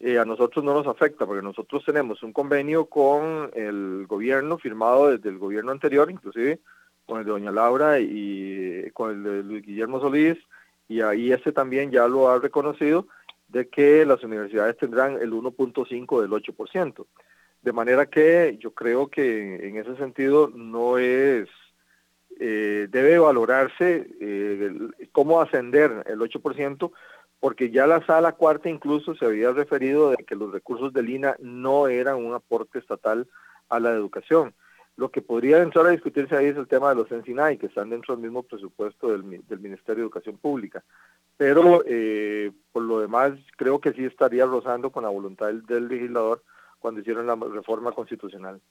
a nosotros no nos afecta porque nosotros tenemos un convenio con el gobierno firmado desde el gobierno anterior, inclusive con el de doña Laura y con el de Luis Guillermo Solís, y ahí este también ya lo ha reconocido, de que las universidades tendrán el 1.5 del 8%. De manera que yo creo que en ese sentido no es, debe valorarse cómo ascender el 8%, porque ya la sala cuarta incluso se había referido de que los recursos del INA no eran un aporte estatal a la educación. Lo que podría entrar a discutirse ahí es el tema de los ENSINAI, que están dentro del mismo presupuesto del Ministerio de Educación Pública. Pero por lo demás creo que sí estaría rozando con la voluntad del legislador cuando hicieron la reforma constitucional.